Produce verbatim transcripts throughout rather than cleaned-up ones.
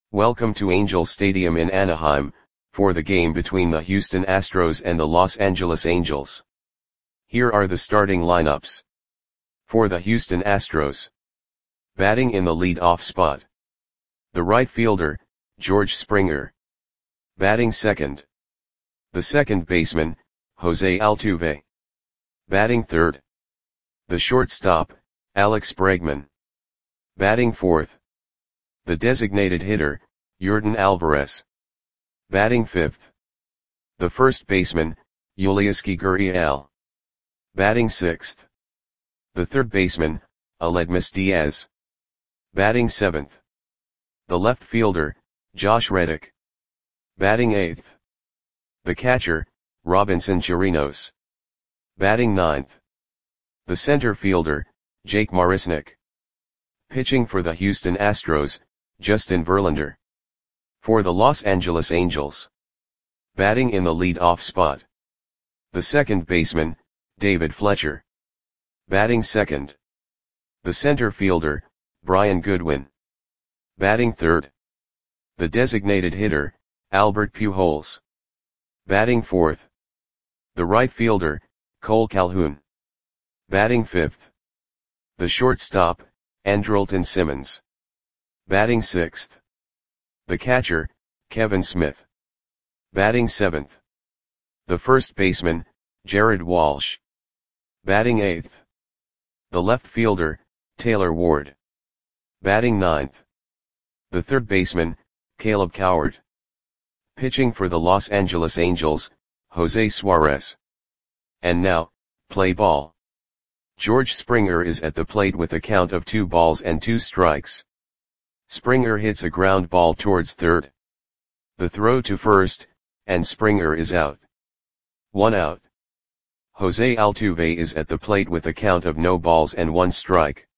Welcome to Angel Stadium in Anaheim, for the game between the Houston Astros and the Los Angeles Angels. Here are the starting lineups. For the Houston Astros. Batting in the lead-off spot. The right fielder, George Springer. Batting second. The second baseman, Jose Altuve. Batting third. The shortstop, Alex Bregman. Batting fourth. The designated hitter, Yordan Alvarez. Batting fifth. The first baseman, Yulieski Gurriel. Batting sixth. The third baseman, Aledmys Diaz. Batting seventh. The left fielder, Josh Reddick. Batting eighth. The catcher, Robinson Chirinos. Batting ninth. The center fielder, Jake Marisnick. Pitching for the Houston Astros, Justin Verlander. For the Los Angeles Angels. Batting in the lead-off spot. The second baseman, David Fletcher. Batting second. The center fielder, Brian Goodwin. Batting third. The designated hitter, Albert Pujols. Batting fourth. The right fielder, Cole Calhoun. Batting fifth. The shortstop, Andrelton Simmons. Batting sixth. The catcher, Kevin Smith. Batting seventh. The first baseman, Jared Walsh. Batting eighth. The left fielder, Taylor Ward. Batting ninth. The third baseman, Caleb Coward. Pitching for the Los Angeles Angels, Jose Suarez. And now, play ball. George Springer is at the plate with a count of two balls and two strikes. Springer hits a ground ball towards third. The throw to first, and Springer is out. One out. Jose Altuve is at the plate with a count of no balls and one strike.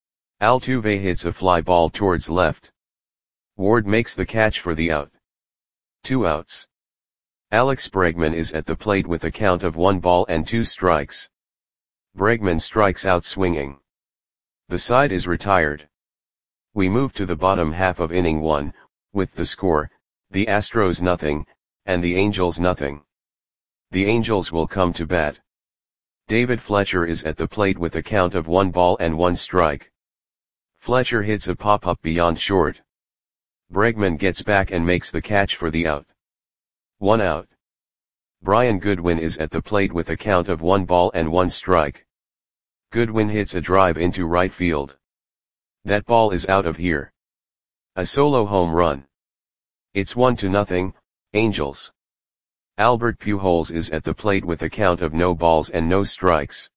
Altuve hits a fly ball towards left. Ward makes the catch for the out. Two outs. Alex Bregman is at the plate with a count of one ball and two strikes. Bregman strikes out swinging. The side is retired. We move to the bottom half of inning one, with the score, the Astros nothing, and the Angels nothing. The Angels will come to bat. David Fletcher is at the plate with a count of one ball and one strike. Fletcher hits a pop-up beyond short. Bregman gets back and makes the catch for the out. One out. Brian Goodwin is at the plate with a count of one ball and one strike. Goodwin hits a drive into right field. That ball is out of here. A solo home run. It's one to nothing, Angels. Albert Pujols is at the plate with a count of no balls and no strikes.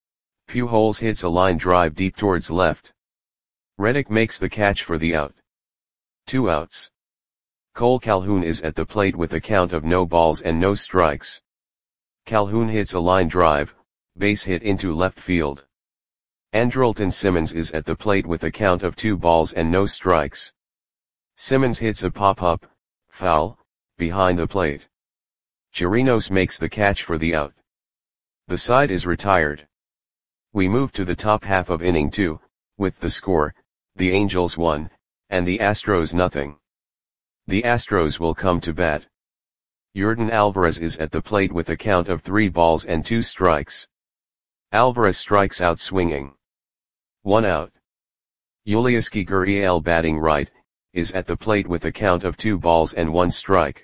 Pujols hits a line drive deep towards left. Reddick makes the catch for the out. Two outs. Cole Calhoun is at the plate with a count of no balls and no strikes. Calhoun hits a line drive, base hit into left field. Andrelton Simmons is at the plate with a count of two balls and no strikes. Simmons hits a pop-up, foul, behind the plate. Chirinos makes the catch for the out. The side is retired. We move to the top half of inning two, with the score, the Angels one, and the Astros nothing. The Astros will come to bat. Yordan Alvarez is at the plate with a count of three balls and two strikes. Alvarez strikes out swinging. One out. Yulieski Gurriel batting right, is at the plate with a count of two balls and one strike.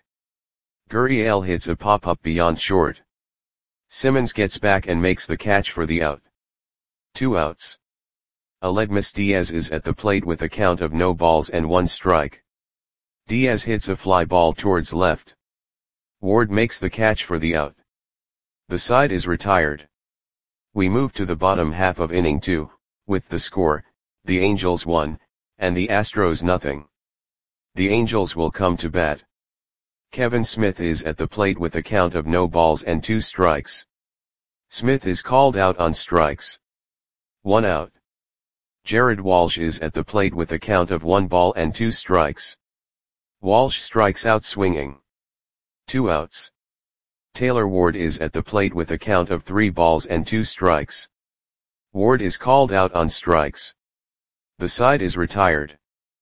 Gurriel hits a pop-up beyond short. Simmons gets back and makes the catch for the out. Two outs. Aledmys Diaz is at the plate with a count of no balls and one strike. Diaz hits a fly ball towards left. Ward makes the catch for the out. The side is retired. We move to the bottom half of inning two, with the score, the Angels one, and the Astros nothing. The Angels will come to bat. Kevin Smith is at the plate with a count of no balls and two strikes. Smith is called out on strikes. One out. Jared Walsh is at the plate with a count of one ball and two strikes. Walsh strikes out swinging. Two outs. Taylor Ward is at the plate with a count of three balls and two strikes. Ward is called out on strikes. The side is retired.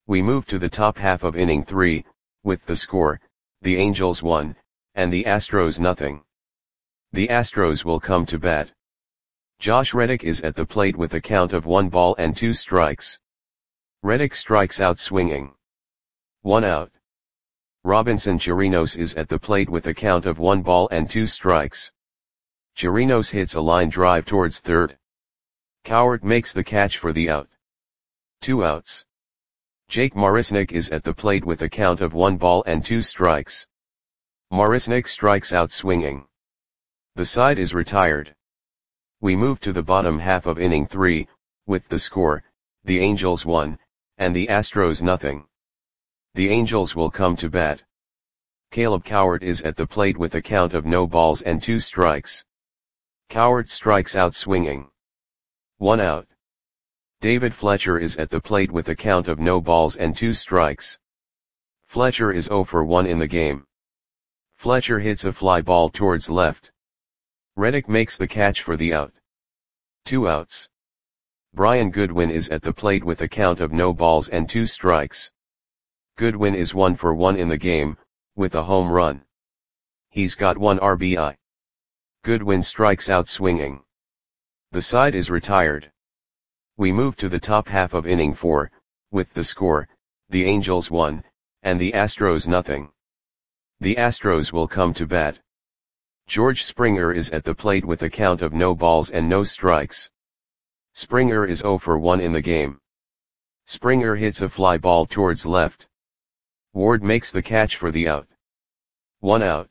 We move to the top half of inning three, with the score, the Angels one, and the Astros nothing. The Astros will come to bat. Josh Reddick is at the plate with a count of one ball and two strikes. Reddick strikes out swinging. One out. Robinson Chirinos is at the plate with a count of one ball and two strikes. Chirinos hits a line drive towards third. Cowart makes the catch for the out. Two outs. Jake Marisnick is at the plate with a count of one ball and two strikes. Marisnick strikes out swinging. The side is retired. We move to the bottom half of inning three, with the score, the Angels one, and the Astros nothing. The Angels will come to bat. Caleb Cowart is at the plate with a count of no balls and two strikes. Cowart strikes out swinging. One out. David Fletcher is at the plate with a count of no balls and two strikes. Fletcher is oh for one in the game. Fletcher hits a fly ball towards left. Reddick makes the catch for the out. Two outs. Brian Goodwin is at the plate with a count of no balls and two strikes. Goodwin is one for one in the game, with a home run. He's got one R B I. Goodwin strikes out swinging. The side is retired. We move to the top half of inning four, with the score, the Angels one, and the Astros nothing. The Astros will come to bat. George Springer is at the plate with a count of no balls and no strikes. Springer is oh for one in the game. Springer hits a fly ball towards left. Ward makes the catch for the out. One out.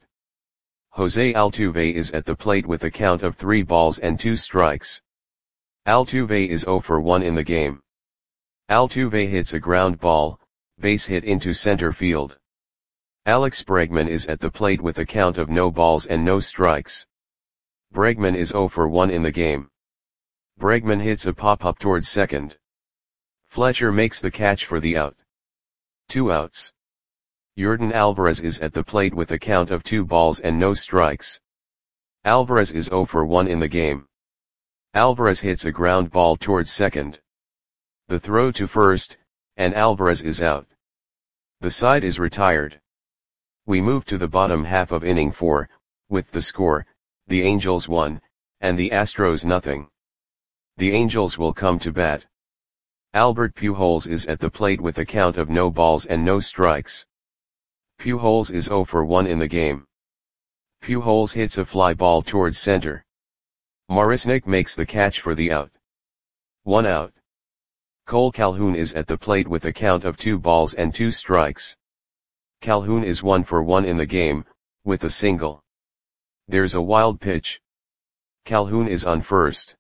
Jose Altuve is at the plate with a count of three balls and two strikes. Altuve is oh for one in the game. Altuve hits a ground ball, base hit into center field. Alex Bregman is at the plate with a count of no balls and no strikes. Bregman is oh for one in the game. Bregman hits a pop-up towards second. Fletcher makes the catch for the out. Two outs. Yordan Alvarez is at the plate with a count of two balls and no strikes. Alvarez is oh for one in the game. Alvarez hits a ground ball towards second. The throw to first, and Alvarez is out. The side is retired. We move to the bottom half of inning four, with the score, the Angels one, and the Astros nothing. The Angels will come to bat. Albert Pujols is at the plate with a count of no balls and no strikes. Pujols is oh for one in the game. Pujols hits a fly ball towards center. Marisnick makes the catch for the out. One out. Cole Calhoun is at the plate with a count of two balls and two strikes. Calhoun is one for one in the game, with a single. There's a wild pitch. Calhoun is on first.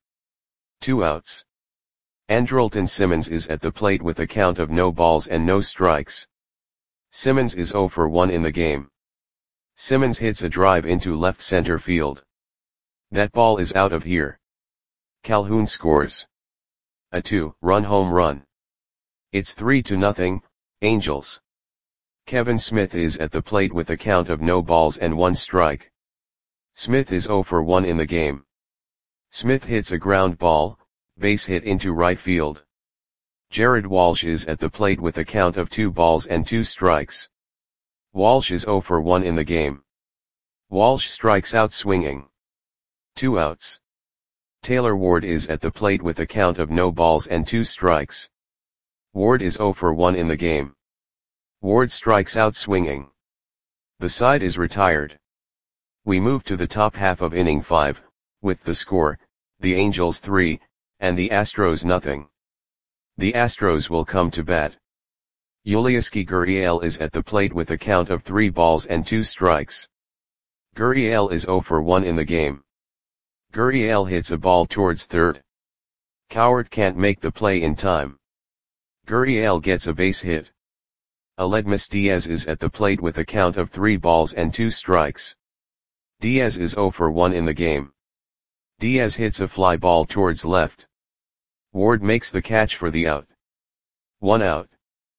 Two outs. Andrelton Simmons is at the plate with a count of no balls and no strikes. Simmons is oh for one in the game. Simmons hits a drive into left center field. That ball is out of here. Calhoun scores a two-run home run. It's three to nothing, Angels. Kevin Smith is at the plate with a count of no balls and one strike. Smith is oh for one in the game. Smith hits a ground ball, base hit into right field. Jared Walsh is at the plate with a count of two balls and two strikes. Walsh is oh for one in the game. Walsh strikes out swinging. Two outs. Taylor Ward is at the plate with a count of no balls and two strikes. Ward is oh for one in the game. Ward strikes out swinging. The side is retired. We move to the top half of inning five, with the score, the Angels three, and the Astros nothing. The Astros will come to bat. Yulieski Gurriel is at the plate with a count of three balls and two strikes. Gurriel is oh for one in the game. Gurriel hits a ball towards third. Cowart can't make the play in time. Gurriel gets a base hit. Aledmys Diaz is at the plate with a count of three balls and two strikes. Diaz is oh for one in the game. Diaz hits a fly ball towards left. Ward makes the catch for the out. One out.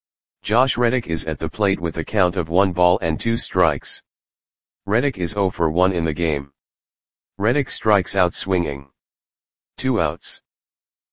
Josh Reddick is at the plate with a count of one ball and two strikes. Reddick is oh for one in the game. Reddick strikes out swinging. Two outs.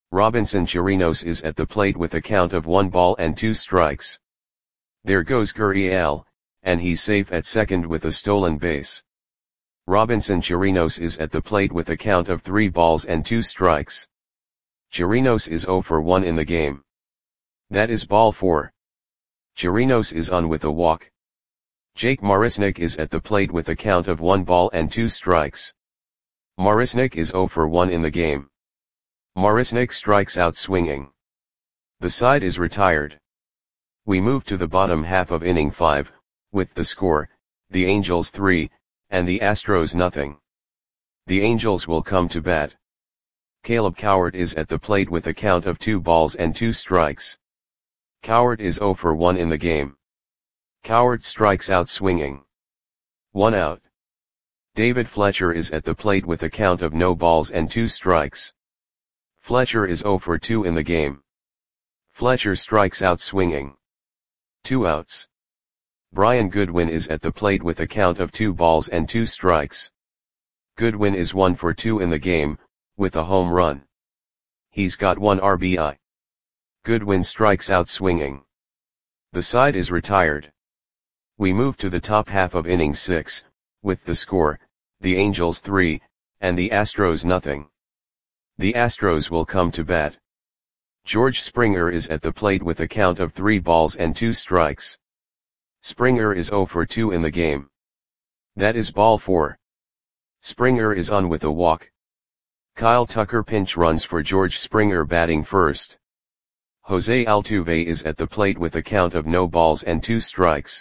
Robinson Chirinos is at the plate with a count of one ball and two strikes. There goes Gurriel, and he's safe at second with a stolen base. Robinson Chirinos is at the plate with a count of three balls and two strikes. Chirinos is oh for one in the game. That is ball four. Chirinos is on with a walk. Jake Marisnick is at the plate with a count of one ball and two strikes. Marisnick is oh for one in the game. Marisnick strikes out swinging. The side is retired. We move to the bottom half of inning five, with the score, the Angels three, and the Astros nothing. The Angels will come to bat. Caleb Cowart is at the plate with a count of two balls and two strikes. Cowart is oh for one in the game. Cowart strikes out swinging. One out. David Fletcher is at the plate with a count of no balls and two strikes. Fletcher is oh for two in the game. Fletcher strikes out swinging. Two outs. Brian Goodwin is at the plate with a count of two balls and two strikes. Goodwin is one for two in the game, with a home run. He's got one R B I. Goodwin strikes out swinging. The side is retired. We move to the top half of inning six, with the score, the Angels three, and the Astros nothing. The Astros will come to bat. George Springer is at the plate with a count of three balls and two strikes. Springer is oh for two in the game. That is ball four. Springer is on with a walk. Kyle Tucker pinch runs for George Springer batting first. Jose Altuve is at the plate with a count of no balls and two strikes.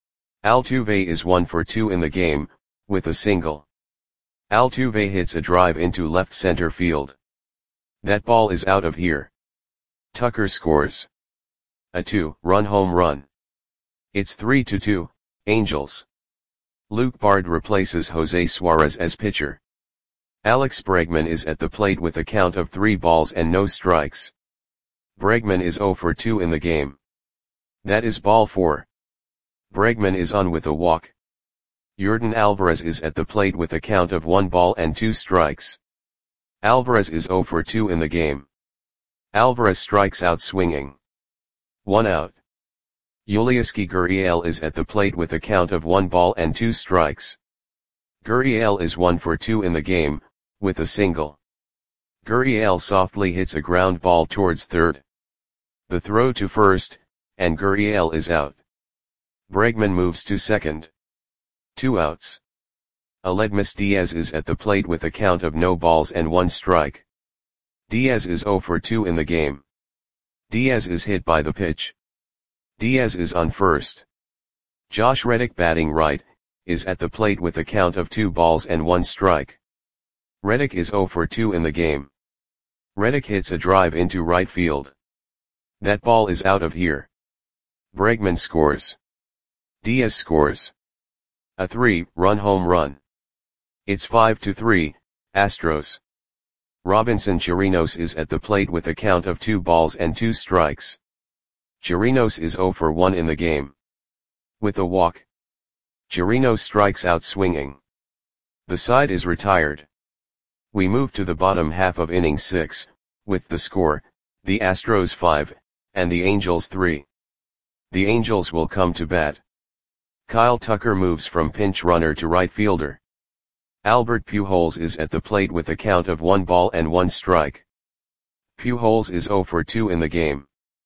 Altuve is one for two in the game, with a single. Altuve hits a drive into left center field. That ball is out of here. Tucker scores a two-run home run. It's three to two, Angels. Luke Bard replaces Jose Suarez as pitcher. Alex Bregman is at the plate with a count of three balls and no strikes. Bregman is oh for two in the game. That is ball four. Bregman is on with a walk. Yordan Alvarez is at the plate with a count of one ball and two strikes. Alvarez is oh for two in the game. Alvarez strikes out swinging. One out. Yulieski Gurriel is at the plate with a count of one ball and two strikes. Gurriel is one for two in the game, with a single. Gurriel softly hits a ground ball towards third. The throw to first, and Gurriel is out. Bregman moves to second. Two outs. Aledmys Diaz is at the plate with a count of no balls and one strike. Diaz is oh for two in the game. Diaz is hit by the pitch. Diaz is on first. Josh Reddick batting right, is at the plate with a count of two balls and one strike. Reddick is oh for two in the game. Reddick hits a drive into right field. That ball is out of here. Bregman scores. Diaz scores a three-run home run. It's five to three, Astros. Robinson Chirinos is at the plate with a count of two balls and two strikes. Chirinos is oh for one in the game. With a walk. Chirinos strikes out swinging. The side is retired. We move to the bottom half of inning six, with the score, the Astros five, and the Angels three. The Angels will come to bat. Kyle Tucker moves from pinch runner to right fielder. Albert Pujols is at the plate with a count of one ball and one strike. Pujols is oh for two in the game.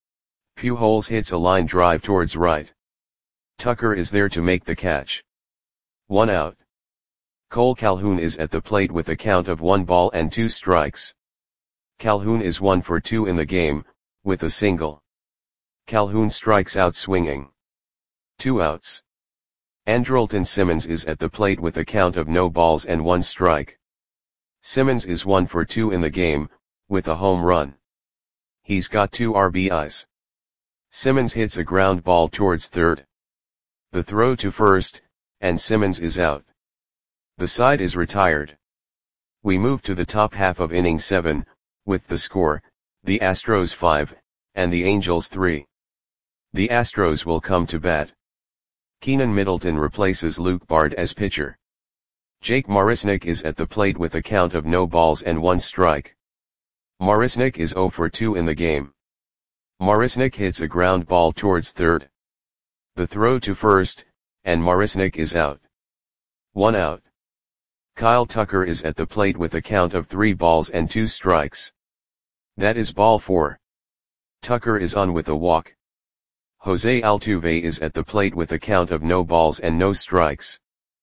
Pujols hits a line drive towards right. Tucker is there to make the catch. One out. Cole Calhoun is at the plate with a count of one ball and two strikes. Calhoun is one for two in the game, with a single. Calhoun strikes out swinging. Two outs. Andrelton Simmons is at the plate with a count of no balls and one strike. Simmons is one for two in the game, with a home run. He's got two R B Is. Simmons hits a ground ball towards third. The throw to first, and Simmons is out. The side is retired. We move to the top half of inning seven, with the score, the Astros five, and the Angels three. The Astros will come to bat. Keenan Middleton replaces Luke Bard as pitcher. Jake Marisnick is at the plate with a count of no balls and one strike. Marisnik is zero for two in the game. Marisnik hits a ground ball towards third. The throw to first, and Marisnik is out. One out. Kyle Tucker is at the plate with a count of three balls and two strikes. That is ball four. Tucker is on with a walk. Jose Altuve is at the plate with a count of no balls and no strikes.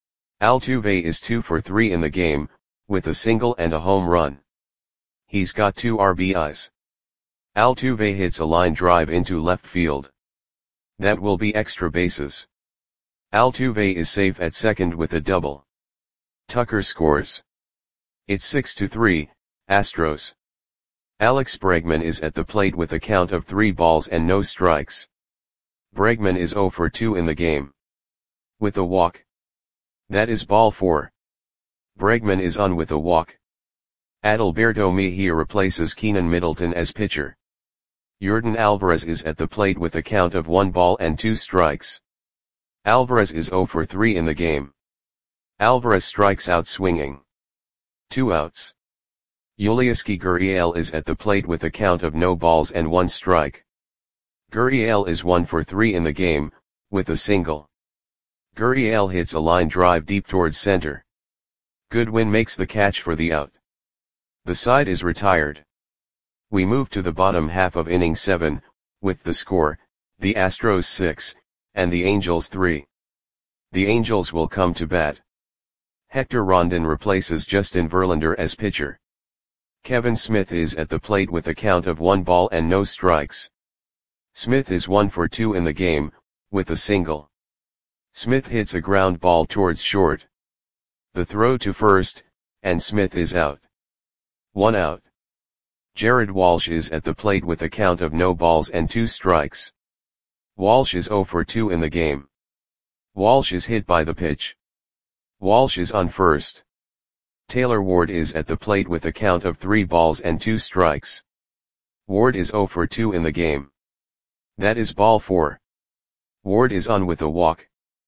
Altuve is two for three in the game, with a single and a home run. He's got two R B Is. Altuve hits a line drive into left field. That will be extra bases. Altuve is safe at second with a double. Tucker scores. It's six to three, Astros. Alex Bregman is at the plate with a count of three balls and no strikes. Bregman is zero for two in the game. With a walk. That is ball four. Bregman is on with a walk. Adalberto Mejia replaces Keenan Middleton as pitcher. Yordan Alvarez is at the plate with a count of one ball and two strikes. Alvarez is zero for three in the game. Alvarez strikes out swinging. Two outs. Yulieski Gurriel is at the plate with a count of no balls and one strike. Gurriel is one for three in the game, with a single. Gurriel hits a line drive deep towards center. Goodwin makes the catch for the out. The side is retired. We move to the bottom half of inning seven, with the score, the Astros six, and the Angels three. The Angels will come to bat. Hector Rondon replaces Justin Verlander as pitcher. Kevin Smith is at the plate with a count of one ball and no strikes. Smith is one for two in the game, with a single. Smith hits a ground ball towards short. The throw to first, and Smith is out. One out. Jared Walsh is at the plate with a count of no balls and two strikes. Walsh is zero for two in the game. Walsh is hit by the pitch. Walsh is on first. Taylor Ward is at the plate with a count of three balls and two strikes. Ward is zero for two in the game. That is ball four. Ward is on with a walk.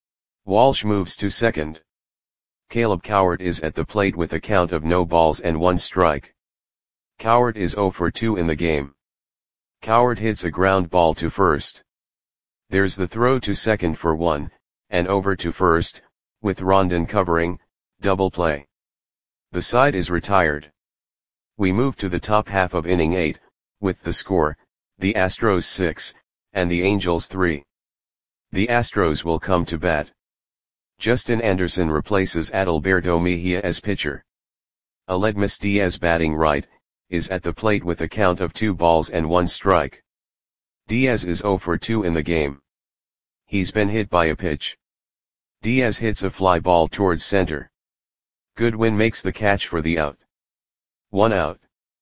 Walsh moves to second. Caleb Cowart is at the plate with a count of no balls and one strike. Cowart is zero for two in the game. Cowart hits a ground ball to first. There's the throw to second for one, and over to first, with Rondon covering, double play. The side is retired. We move to the top half of inning eight, with the score, the Astros six, and the Angels three. The Astros will come to bat. Justin Anderson replaces Adalberto Mejia as pitcher. Aledmys Diaz, batting right, is at the plate with a count of two balls and one strike. Diaz is zero for two in the game. He's been hit by a pitch. Diaz hits a fly ball towards center. Goodwin makes the catch for the out. One out.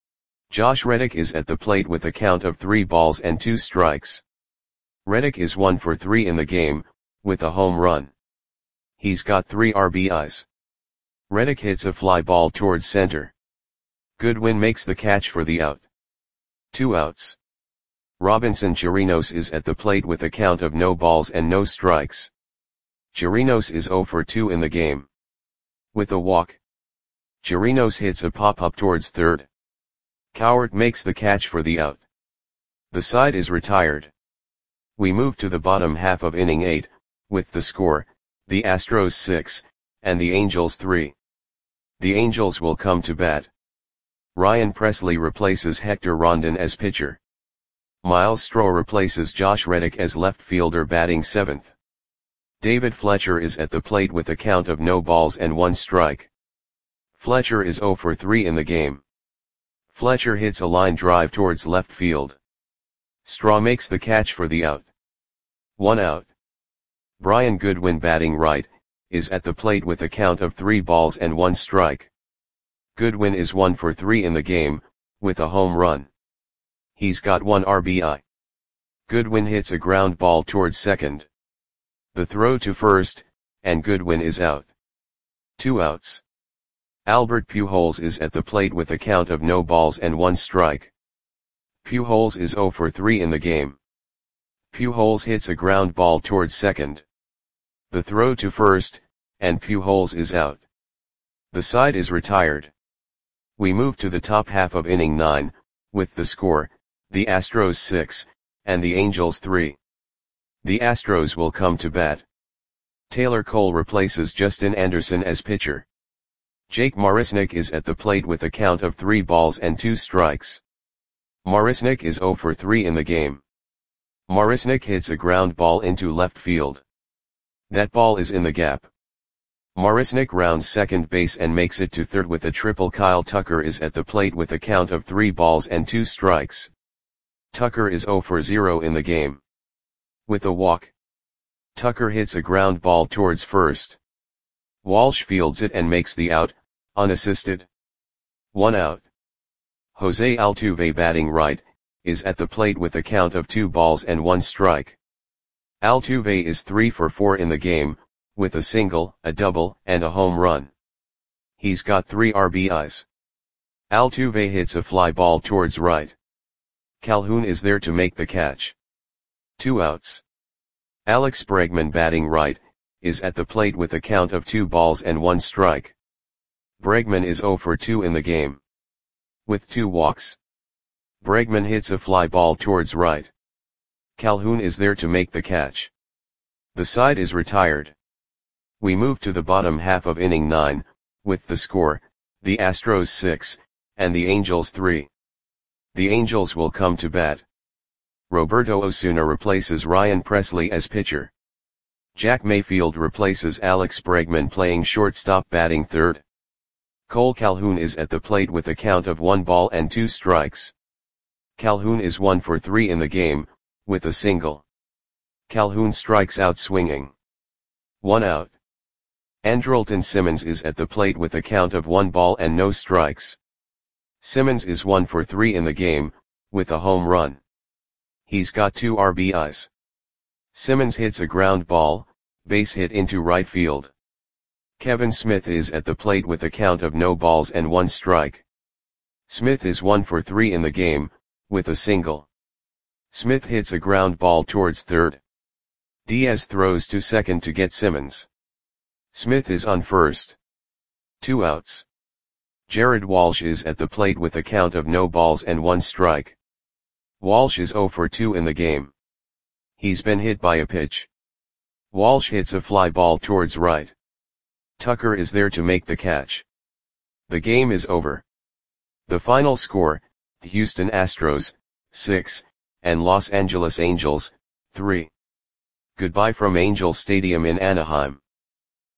Josh Reddick is at the plate with a count of three balls and two strikes. Reddick is one for three in the game, with a home run. He's got three R B Is. Reddick hits a fly ball towards center. Goodwin makes the catch for the out. Two outs. Robinson Chirinos is at the plate with a count of no balls and no strikes. Chirinos is zero for two in the game. With a walk. Chirinos hits a pop-up towards third. Cowart makes the catch for the out. The side is retired. We move to the bottom half of inning eight, with the score, the Astros six, and the Angels three. The Angels will come to bat. Ryan Presley replaces Hector Rondon as pitcher. Miles Straw replaces Josh Reddick as left fielder, batting seventh. David Fletcher is at the plate with a count of no balls and one strike. Fletcher is zero for three in the game. Fletcher hits a line drive towards left field. Straw makes the catch for the out. One out. Brian Goodwin, batting right, is at the plate with a count of three balls and one strike. Goodwin is one for three in the game, with a home run. He's got one R B I. Goodwin hits a ground ball towards second. The throw to first, and Goodwin is out. Two outs. Albert Pujols is at the plate with a count of no balls and one strike. Pujols is zero for three in the game. Pujols hits a ground ball towards second. The throw to first, and Pujols is out. The side is retired. We move to the top half of inning nine, with the score, the Astros six, and the Angels three. The Astros will come to bat. Taylor Cole replaces Justin Anderson as pitcher. Jake Marisnick is at the plate with a count of three balls and two strikes. Marisnick is zero for three in the game. Marisnick hits a ground ball into left field. That ball is in the gap. Marisnick rounds second base and makes it to third with a triple. Kyle Tucker is at the plate with a count of three balls and two strikes. Tucker is zero for zero in the game. With a walk, Tucker hits a ground ball towards first. Walsh fields it and makes the out, unassisted. One out. Jose Altuve, batting right, is at the plate with a count of two balls and one strike. Altuve is three for four in the game, with a single, a double, and a home run. He's got three R B Is. Altuve hits a fly ball towards right. Calhoun is there to make the catch. Two outs. Alex Bregman, batting right, is at the plate with a count of two balls and one strike. Bregman is zero for two in the game. With two walks, Bregman hits a fly ball towards right. Calhoun is there to make the catch. The side is retired. We move to the bottom half of inning nine, with the score, the Astros six, and the Angels three. The Angels will come to bat. Roberto Osuna replaces Ryan Presley as pitcher. Jack Mayfield replaces Alex Bregman, playing shortstop, batting third. Cole Calhoun is at the plate with a count of one ball and two strikes. Calhoun is one for three in the game, with a single. Calhoun strikes out swinging. One out. Andrelton Simmons is at the plate with a count of one ball and no strikes. Simmons is one for three in the game, with a home run. He's got two R B Is. Simmons hits a ground ball, base hit into right field. Kevin Smith is at the plate with a count of no balls and one strike. Smith is one for three in the game, with a single. Smith hits a ground ball towards third. Diaz throws to second to get Simmons. Smith is on first. Two outs. Jared Walsh is at the plate with a count of no balls and one strike. Walsh is zero for two in the game. He's been hit by a pitch. Walsh hits a fly ball towards right. Tucker is there to make the catch. The game is over. The final score, Houston Astros, six, and Los Angeles Angels, three. Goodbye from Angel Stadium in Anaheim.